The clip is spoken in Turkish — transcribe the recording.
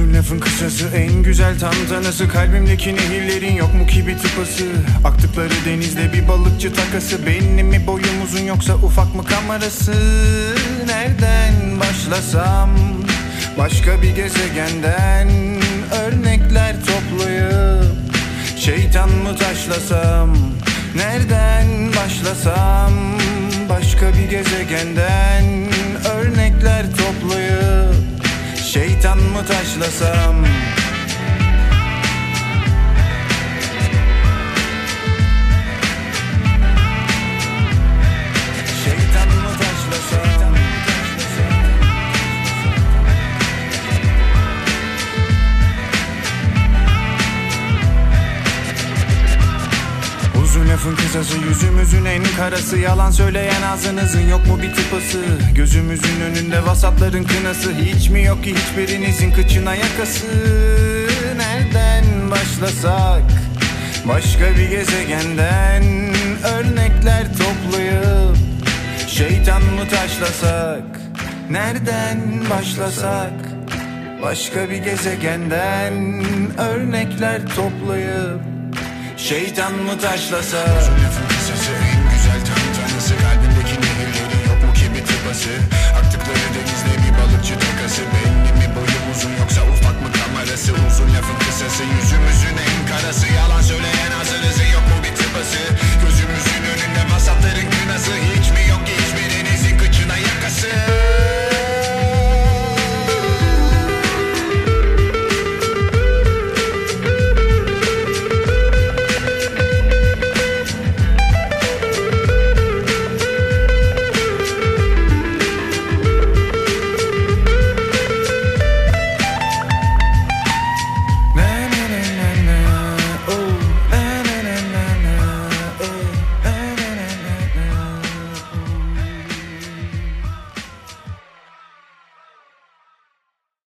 Uzun lafın kısası en güzel tantanası, kalbimdeki nehirlerin yok mu ki bir tıpası? Aktıkları denizde bir balıkçı takası, benim mi boyum uzun yoksa ufak mı kamerası? Nereden başlasam, başka bir gezegenden örnekler toplayıp şeytan mı taşlasam? Nereden başlasam, başka bir gezegenden örnekler toplayıp şeytan mı taşlasam? Şeytan mı taşlasam? Uzun lafın kısası, yüzümüzün en karası, yalan söyleyen ağzınızın yok mu bir tıpası? Gözümüzün önünde vasatların kınası, hiç mi yok ki hiçbirinizin kıçına yakası? Nereden başlasak, başka bir gezegenden örnekler toplayıp şeytan mı taşlasak? Nereden başlasak, başka bir gezegenden örnekler toplayıp şeytan mı taşlasak?